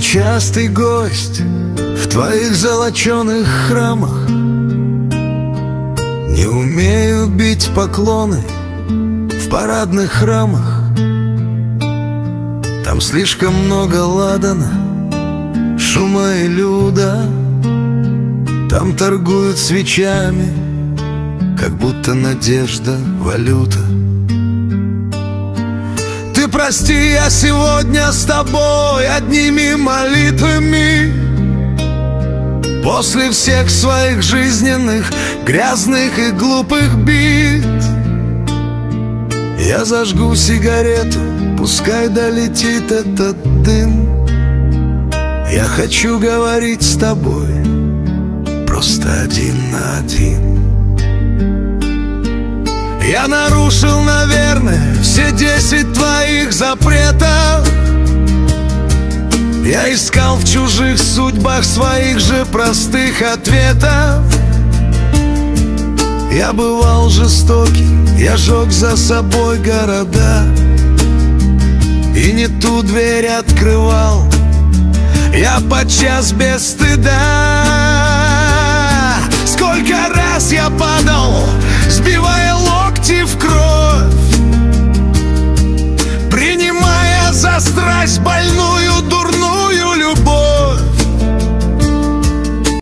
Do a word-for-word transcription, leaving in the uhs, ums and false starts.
частый гость в твоих золоченых храмах. Не умею бить поклоны в парадных храмах. Там слишком много ладана, шума и люда. Там торгуют свечами, как будто надежда валюта. Ты прости, я сегодня с тобой одними молитвами. После всех своих жизненных грязных и глупых бит я зажгу сигарету, пускай долетит этот дым. Я хочу говорить с тобой просто один на один. Я нарушил, наверное, все десять твоих запретов. Я искал в чужих судьбах своих же простых ответов. Я бывал жестокий, я жег за собой города и не ту дверь открывал я подчас без стыда. Сколько раз я падал, сбивал